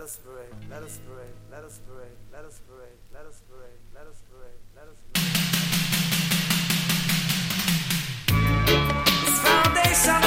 us pray, let us pray, let us pray, let us pray, let us pray, let us pray, let us pray. This foundation